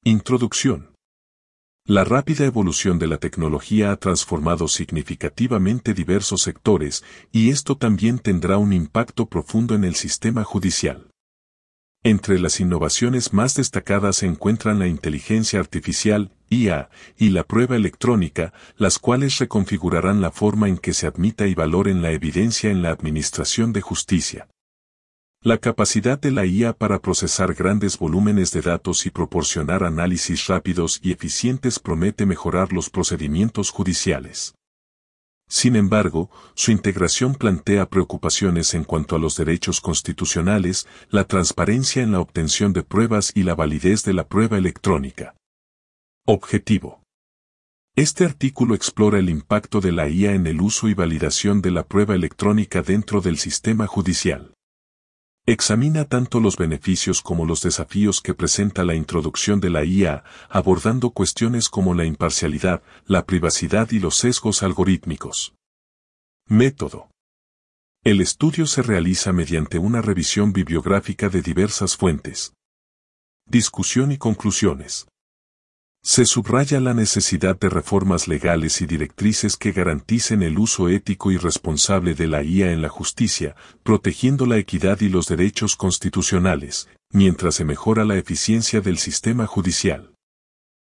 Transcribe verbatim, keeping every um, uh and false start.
Introducción. La rápida evolución de la tecnología ha transformado significativamente diversos sectores, y esto también tendrá un impacto profundo en el sistema judicial. Entre las innovaciones más destacadas se encuentran la inteligencia artificial, I A, y la prueba electrónica, las cuales reconfigurarán la forma en que se admita y valoren la evidencia en la administración de justicia. La capacidad de la I A para procesar grandes volúmenes de datos y proporcionar análisis rápidos y eficientes promete mejorar los procedimientos judiciales. Sin embargo, su integración plantea preocupaciones en cuanto a los derechos constitucionales, la transparencia en la obtención de pruebas y la validez de la prueba electrónica. Objetivo. Este artículo explora el impacto de la I A en el uso y validación de la prueba electrónica dentro del sistema judicial. Examina tanto los beneficios como los desafíos que presenta la introducción de la I A, abordando cuestiones como la imparcialidad, la privacidad y los sesgos algorítmicos. Método. El estudio se realiza mediante una revisión bibliográfica de diversas fuentes. Discusión y conclusiones. Se subraya la necesidad de reformas legales y directrices que garanticen el uso ético y responsable de la I A en la justicia, protegiendo la equidad y los derechos constitucionales, mientras se mejora la eficiencia del sistema judicial.